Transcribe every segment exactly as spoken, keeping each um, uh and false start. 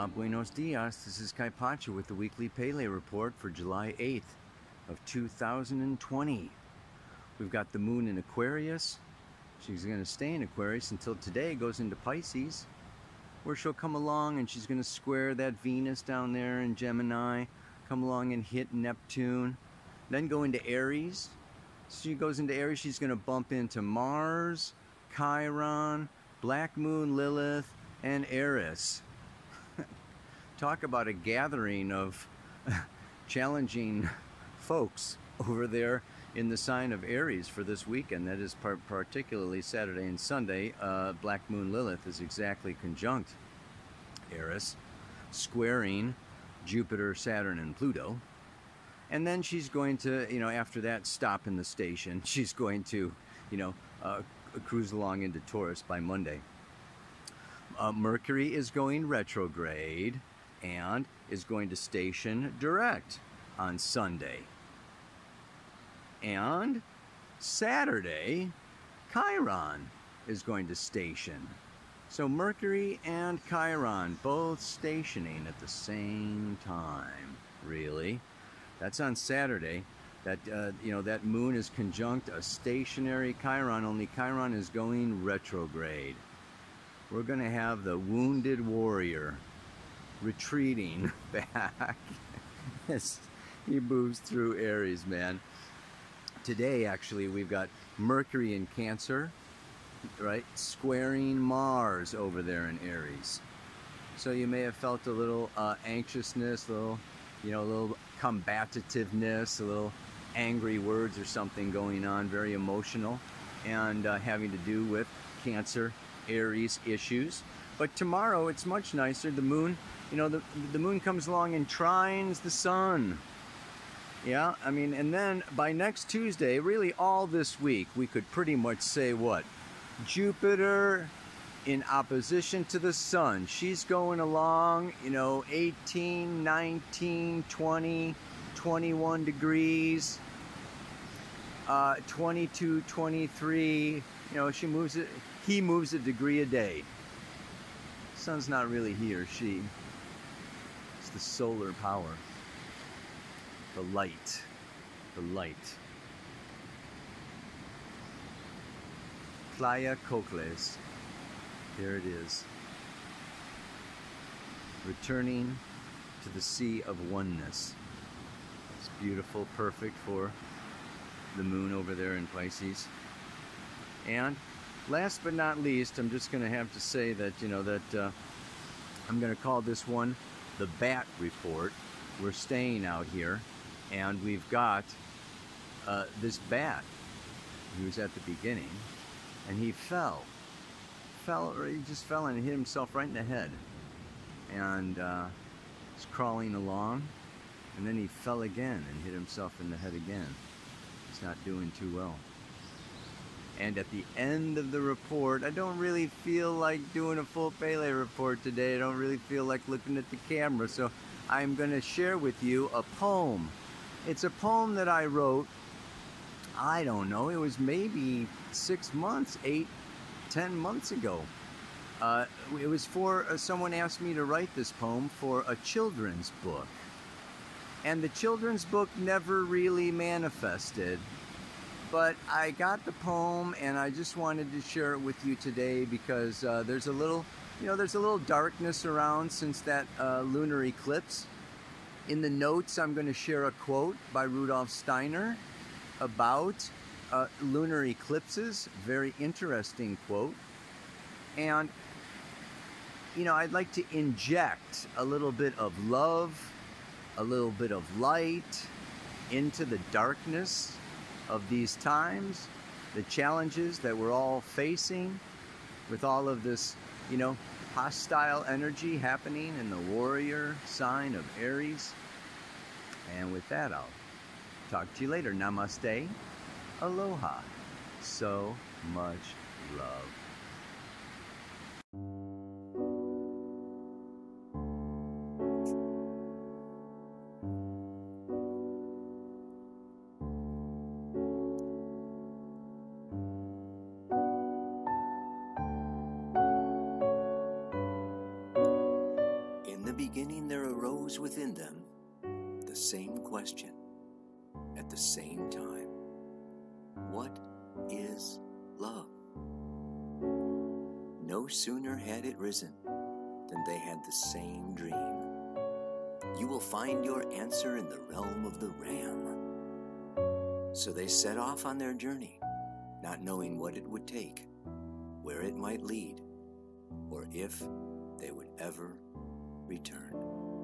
Hola, buenos dias. This is Kai Pacha with the weekly Pele report for July eighth of two thousand twenty. We've got the moon in Aquarius. She's going to stay in Aquarius until today goes into Pisces, where she'll come along and she's going to square that Venus down there in Gemini, come along and hit Neptune, then go into Aries. She goes into Aries, she's going to bump into Mars, Chiron, Black Moon Lilith, and Eris. Talk about a gathering of challenging folks over there in the sign of Aries for this weekend. That is par particularly Saturday and Sunday. Uh, Black Moon Lilith is exactly conjunct Eris, squaring Jupiter, Saturn, and Pluto. And then she's going to, you know, after that stop in the station, she's going to, you know, uh, cruise along into Taurus by Monday. Uh, Mercury is going retrograde and is going to station direct on Sunday. And Saturday, Chiron is going to station. So Mercury and Chiron both stationing at the same time, really. That's on Saturday. That, uh, you know, that moon is conjunct a stationary Chiron, only Chiron is going retrograde. We're going to have the wounded warrior retreating back as he moves through Aries, man. Today, actually, we've got Mercury in Cancer, right, squaring Mars over there in Aries. So you may have felt a little uh, anxiousness, a little, you know, a little combativeness, a little angry words or something going on, very emotional, and uh, having to do with Cancer, Aries issues. But tomorrow it's much nicer. The moon, you know, the, the moon comes along and trines the sun. Yeah, I mean, and then by next Tuesday, really all this week, we could pretty much say what? Jupiter in opposition to the sun. She's going along, you know, eighteen, nineteen, twenty, twenty-one degrees, uh, twenty-two, twenty-three, you know, she moves it, he moves a degree a day. Sun's not really he or she. It's the solar power. The light. The light. Playa Cocles. There it is. Returning to the sea of oneness. It's beautiful, perfect for the moon over there in Pisces. And last but not least, I'm just going to have to say that, you know, that uh, I'm going to call this one the Bat Report. We're staying out here, and we've got uh, this bat. He was at the beginning, and he fell. Fell, or he just fell and hit himself right in the head. And uh, he's crawling along, and then he fell again and hit himself in the head again. He's not doing too well. And at the end of the report, I don't really feel like doing a full Pele report today. I don't really feel like looking at the camera, so I'm going to share with you a poem. It's a poem that I wrote, I don't know, it was maybe six months, eight, ten months ago. Uh, it was for, uh, someone asked me to write this poem for a children's book. And the children's book never really manifested. But I got the poem, and I just wanted to share it with you today because uh, there's a little, you know, there's a little darkness around since that uh, lunar eclipse. In the notes, I'm going to share a quote by Rudolf Steiner about uh, lunar eclipses. Very interesting quote. And, you know, I'd like to inject a little bit of love, a little bit of light into the darkness of these times, the challenges that we're all facing with all of this, you know, hostile energy happening in the warrior sign of Aries. And with that, I'll talk to you later. Namaste. Aloha. So much love. rose within them the same question at the same time. What is love? No sooner had it risen than they had the same dream. You will find your answer in the realm of the ram. So they set off on their journey, not knowing what it would take, where it might lead, or if they would ever return.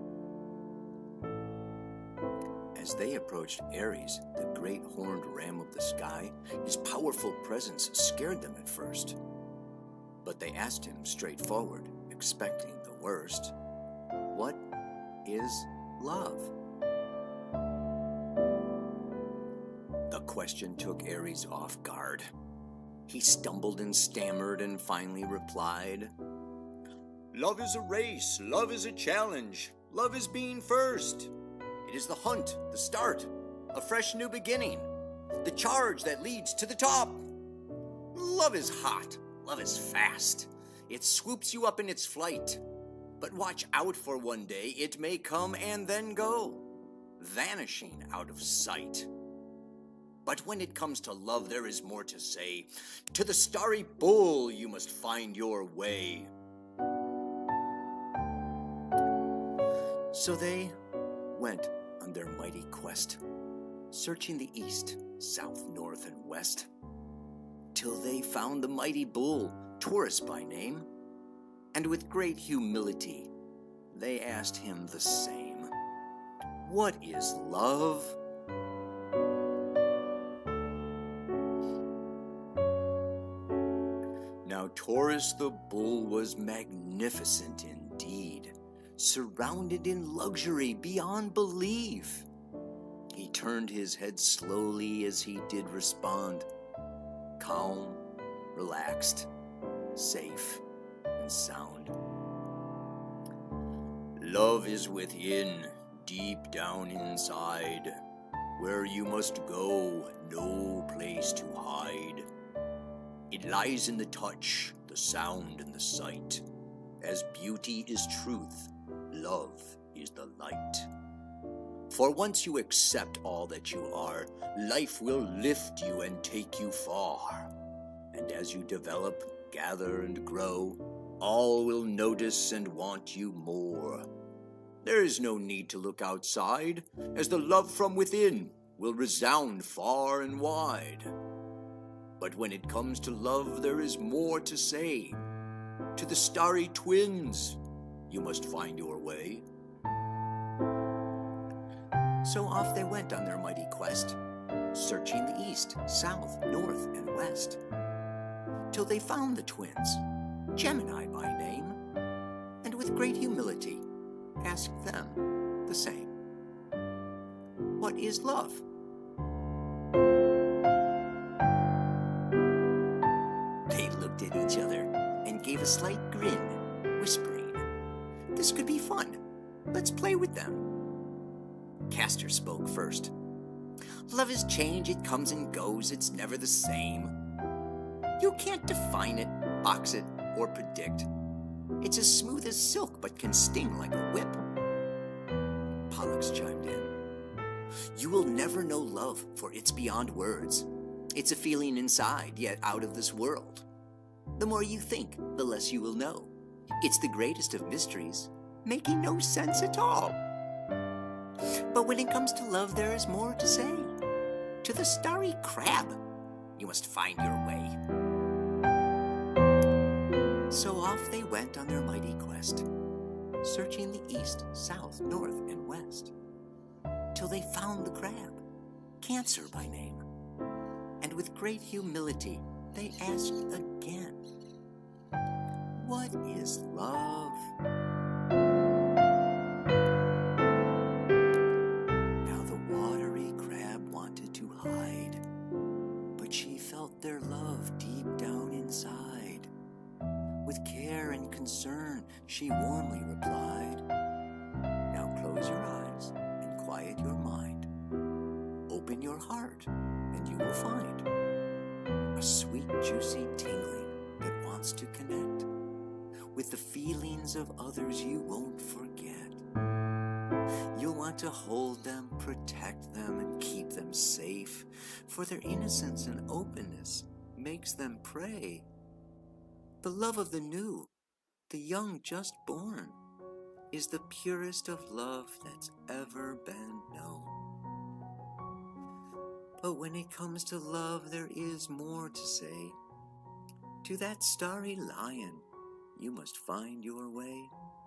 As they approached Ares, the great horned ram of the sky, his powerful presence scared them at first. But they asked him straightforward, expecting the worst. What is love? The question took Ares off guard. He stumbled and stammered and finally replied, "Love is a race, love is a challenge, love is being first. It is the hunt, the start, a fresh new beginning, the charge that leads to the top. Love is hot, love is fast, it swoops you up in its flight. But watch out, for one day it may come and then go, vanishing out of sight. But when it comes to love, there is more to say. To the starry bull you must find your way." So they went on their mighty quest, searching the east, south, north, and west, till they found the mighty bull, Taurus by name, and with great humility they asked him the same. What is love? Now Taurus the bull was magnificent indeed, surrounded in luxury beyond belief. He turned his head slowly as he did respond, calm, relaxed, safe, and sound. Love is within, deep down inside, where you must go, no place to hide. It lies in the touch, the sound, and the sight. As beauty is truth, love is the light. For once you accept all that you are, life will lift you and take you far. And as you develop, gather, and grow, all will notice and want you more. There is no need to look outside, as the love from within will resound far and wide. But when it comes to love, there is more to say. To the starry twins you must find your way. So off they went on their mighty quest, searching the east, south, north, and west, till they found the twins, Gemini by name, and with great humility asked them the same. What is love? They looked at each other and gave a slight grin, whispering, "This could be fun. Let's play with them." Castor spoke first. "Love is change, it comes and goes, it's never the same. You can't define it, box it, or predict. It's as smooth as silk, but can sting like a whip." Pollux chimed in. "You will never know love, for it's beyond words. It's a feeling inside, yet out of this world. The more you think, the less you will know. It's the greatest of mysteries, making no sense at all. But when it comes to love, there is more to say. To the starry crab you must find your way." So off they went on their mighty quest, searching the east, south, north, and west, till they found the crab, Cancer by name, and with great humility they asked again, "What is love?" Now the watery crab wanted to hide, but she felt their love deep down inside. With care and concern, she warmly replied, "Now close your eyes and quiet your mind. Open your heart, and you will find a sweet, juicy tingling that wants to connect with the feelings of others you won't forget. to hold them, protect them, and keep them safe, for their innocence and openness makes them prey. The love of the new, the young just born, is the purest of love that's ever been known. But when it comes to love, there is more to say. To that starry lion, you must find your way.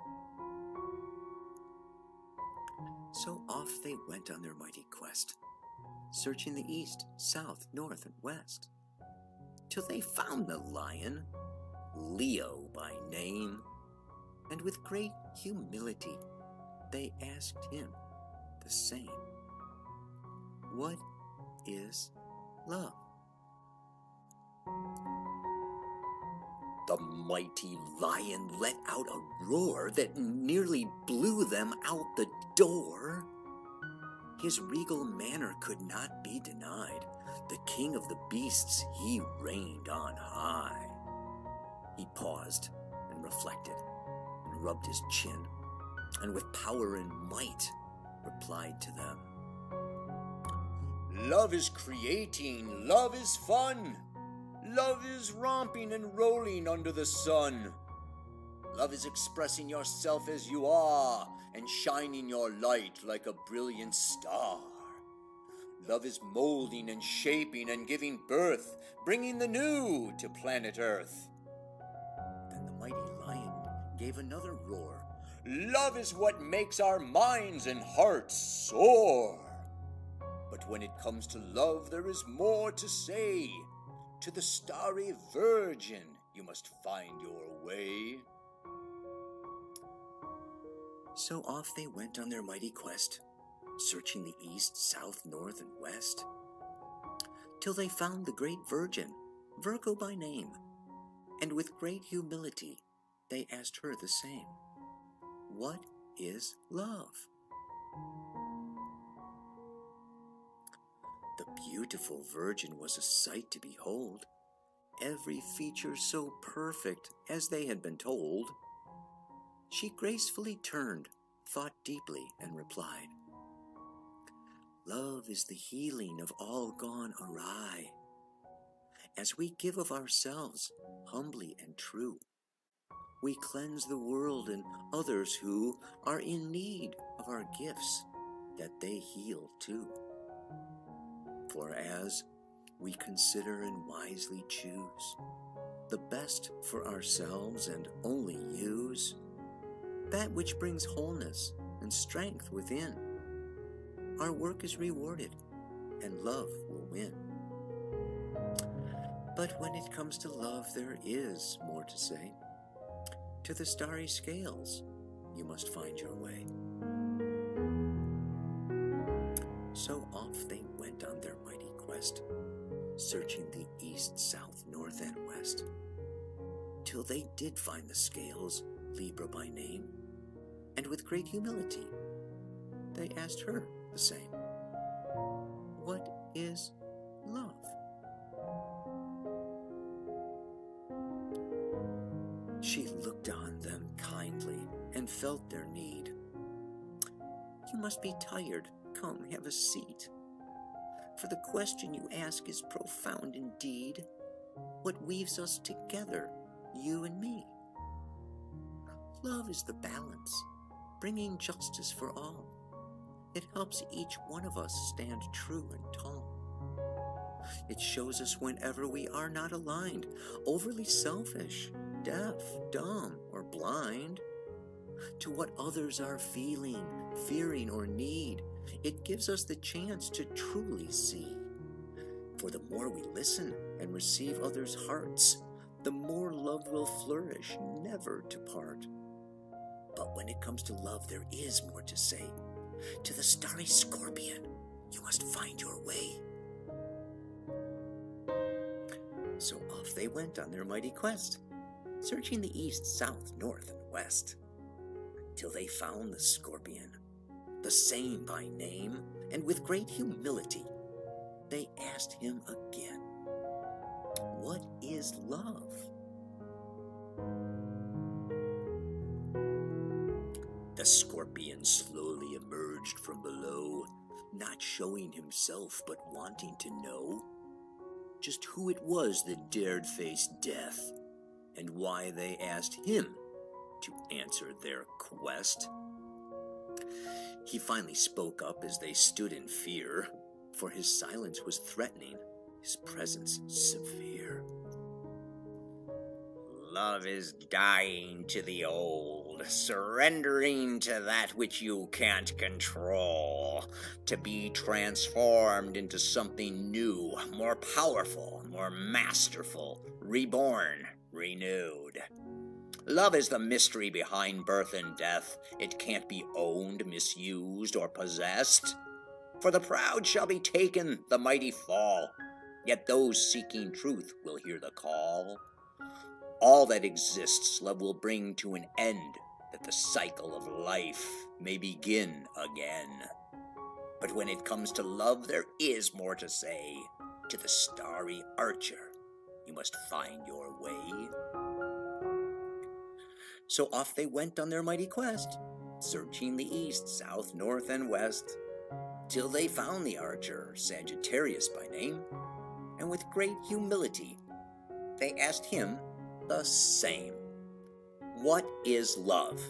So off they went on their mighty quest, searching the east, south, north, and west, till they found the lion, Leo by name, and with great humility they asked him the same. What is love? The mighty lion let out a roar that nearly blew them out the door. His regal manner could not be denied. The king of the beasts, he reigned on high. He paused and reflected and rubbed his chin, and with power and might replied to them. Love is creating, love is fun. Love is romping and rolling under the sun. Love is expressing yourself as you are and shining your light like a brilliant star. Love is molding and shaping and giving birth, bringing the new to planet Earth. Then the mighty lion gave another roar. Love is what makes our minds and hearts soar. But when it comes to love, there is more to say. To the starry virgin you must find your way. So off they went on their mighty quest, searching the east, south, north, and west, till they found the great virgin, Virgo by name, and with great humility they asked her the same. What is love? The beautiful virgin was a sight to behold, every feature so perfect as they had been told. She gracefully turned, thought deeply, and replied, Love is the healing of all gone awry. As we give of ourselves, humbly and true, we cleanse the world and others who are in need of our gifts, that they heal too. For as we consider and wisely choose the best for ourselves and only use that which brings wholeness and strength within, our work is rewarded and love will win. But when it comes to love, there is more to say. To the starry scales you must find your way. So off they went on their mighty quest, searching the east, south, north, and west, till they did find the scales, Libra by name, and with great humility they asked her the same. What is love? She looked on them kindly and felt their need. You must be tired. Come, have a seat. For the question you ask is profound indeed. What weaves us together, you and me? Love is the balance, bringing justice for all. It helps each one of us stand true and tall. It shows us whenever we are not aligned, overly selfish, deaf, dumb, or blind, to what others are feeling, fearing, or need. It gives us the chance to truly see. For the more we listen and receive others' hearts, the more love will flourish, never to part. But when it comes to love, there is more to say. To the starry scorpion, you must find your way. So off they went on their mighty quest, searching the east, south, north, and west, till they found the scorpion, the same by name, and with great humility they asked him again, what is love? The scorpion slowly emerged emerged from below, not showing himself but wanting to know just who it was that dared face death, and why they asked him to answer their quest. He finally spoke up as they stood in fear, for his silence was threatening, his presence severe. Love is dying to the old, surrendering to that which you can't control, to be transformed into something new, more powerful, more masterful, reborn, renewed. Love is the mystery behind birth and death. It can't be owned, misused, or possessed. For the proud shall be taken, the mighty fall, yet those seeking truth will hear the call. All that exists love will bring to an end, that the cycle of life may begin again. But when it comes to love, there is more to say. To the starry archer, you must find your way. So off they went on their mighty quest, searching the east, south, north, and west, till they found the archer, Sagittarius by name, and with great humility they asked him the same. What is love?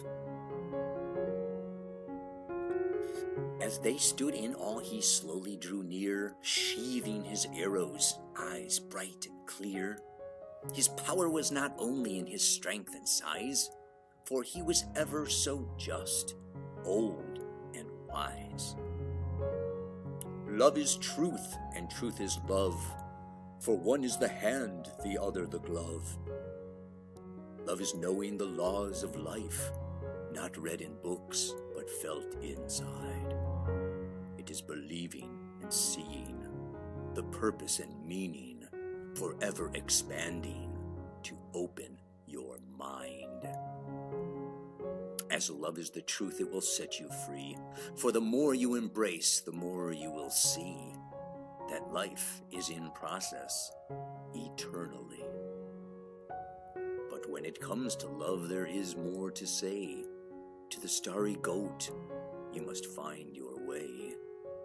As they stood in awe, he slowly drew near, sheathing his arrows, eyes bright and clear. His power was not only in his strength and size, for he was ever so just, old, and wise. Love is truth, and truth is love, for one is the hand, the other the glove. Love is knowing the laws of life, not read in books, but felt inside. It is believing and seeing, the purpose and meaning, forever expanding to open your mind. As love is the truth, it will set you free, for the more you embrace, the more you will see that life is in process eternally. But when it comes to love, there is more to say. To the starry goat, you must find your way.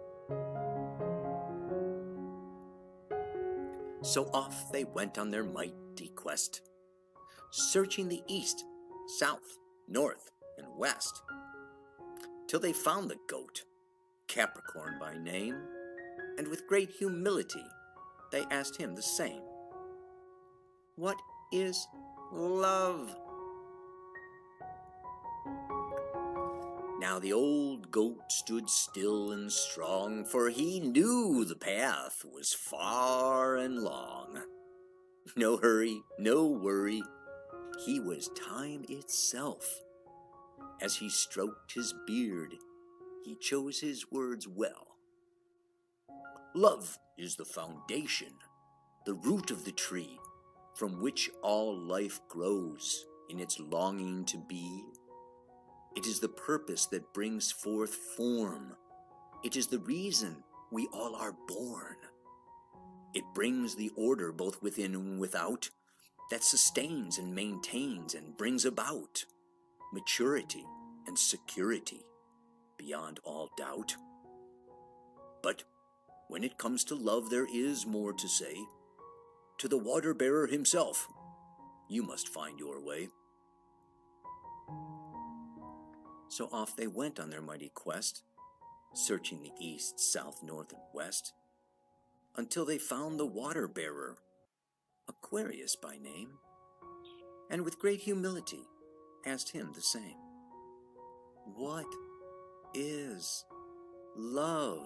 So off they went on their mighty quest, searching the east, south, north, and west, till they found the goat, Capricorn by name, and with great humility they asked him the same. What is love? Now the old goat stood still and strong, for he knew the path was far and long. No hurry, no worry, he was time itself. As he stroked his beard, he chose his words well. Love is the foundation, the root of the tree, from which all life grows in its longing to be. It is the purpose that brings forth form. It is the reason we all are born. It brings the order both within and without, that sustains and maintains and brings about maturity and security beyond all doubt. But when it comes to love, there is more to say. To the water bearer himself, you must find your way. So off they went on their mighty quest, searching the east, south, north, and west, until they found the water bearer, Aquarius by name, and with great humility asked him the same. What is love?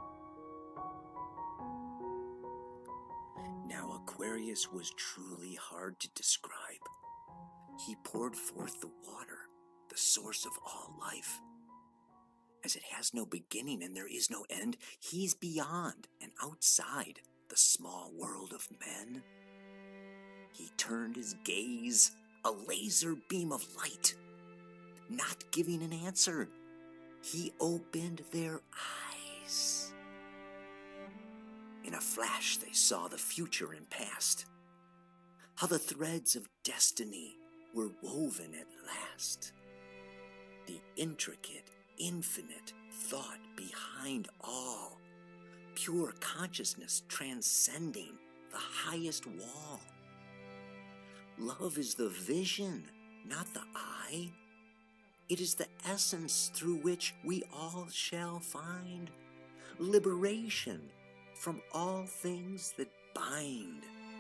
Now Aquarius was truly hard to describe. He poured forth the water, the source of all life. As it has no beginning and there is no end, he's beyond and outside the small world of men. He turned his gaze, a laser beam of light. Not giving an answer, he opened their eyes. In a flash, they saw the future and past, how the threads of destiny were woven at last. The intricate, infinite, thought behind all, pure consciousness transcending the highest wall. Love is the vision, not the eye. It is the essence through which we all shall find liberation from all things that bind.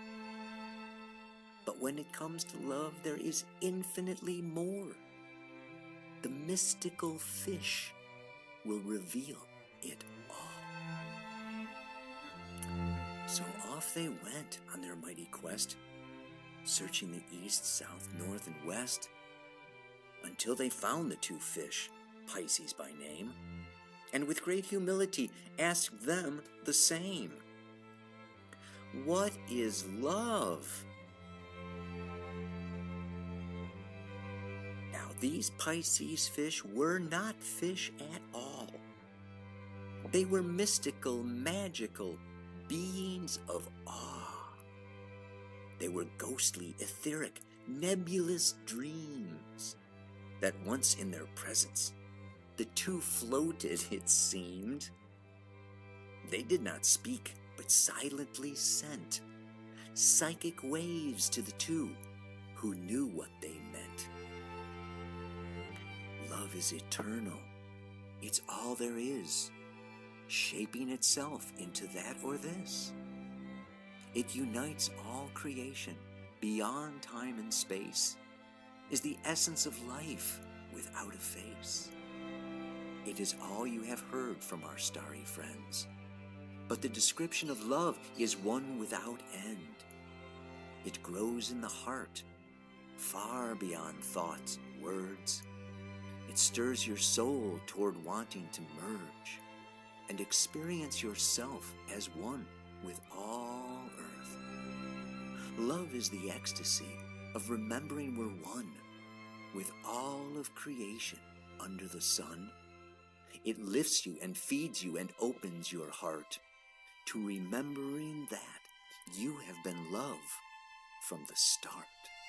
But when it comes to love, there is infinitely more. The mystical fish will reveal it all. So off they went on their mighty quest, searching the east, south, north, and west, until they found the two fish, Pisces by name, and with great humility asked them the same. What is love? Now, these Pisces fish were not fish at all. They were mystical, magical beings of awe. They were ghostly, etheric, nebulous dreams that once in their presence, the two floated, it seemed. They did not speak, but silently sent psychic waves to the two who knew what they meant. Love is eternal. It's all there is, shaping itself into that or this. It unites all creation beyond time and space, is the essence of life without a face. It is all you have heard from our starry friends. But the description of love is one without end. It grows in the heart, far beyond thoughts, words. It stirs your soul toward wanting to merge and experience yourself as one with all earth. Love is the ecstasy of remembering we're one with all of creation under the sun. It lifts you and feeds you and opens your heart to remembering that you have been love from the start.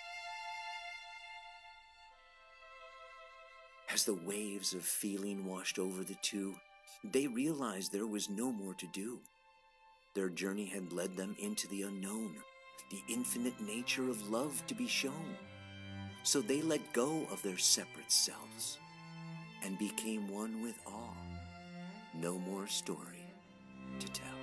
As the waves of feeling washed over the two, they realized there was no more to do. Their journey had led them into the unknown, the infinite nature of love to be shown. So they let go of their separate selves and became one with all. No more story to tell.